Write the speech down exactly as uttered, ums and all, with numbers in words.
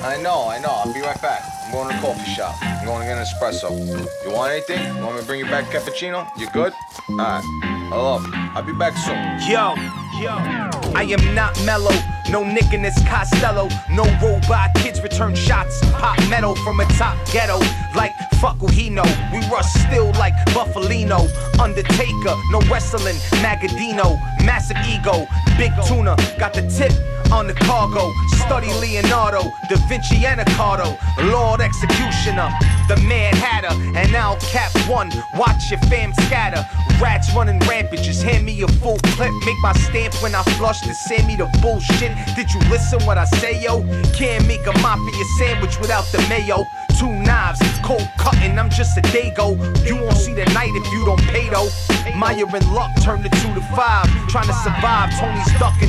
I know, I know. I'll be right back. I'm going to the coffee shop. I'm going to get an espresso. You want anything? You want me to bring you back cappuccino? You good? Alright. I love you. I'll be back soon. Yo, yo. I am not mellow. No Nick in this Costello. No robot kids return shots. Pop metal from a top ghetto. Like fuck who he know. We rush still like Buffalino. Undertaker, no wrestling. Magadino, massive ego. Big tuna, got the tip on the cargo. Study Leonardo, Da Vinci and Ricardo. Lord Executioner, the Mad Hatter. And now Cap One, watch your fam scatter. Rats running rampant, just hand me a full clip. Make my stamp when I flush to send me the bullshit. Did you listen what I say, yo? Can't make a mafia sandwich without the mayo. Two knives, cold cutting, I'm just a dago. You won't see the night if you don't pay though. Meyer and Luck turned the two to five. Trying to survive, Tony's ducking.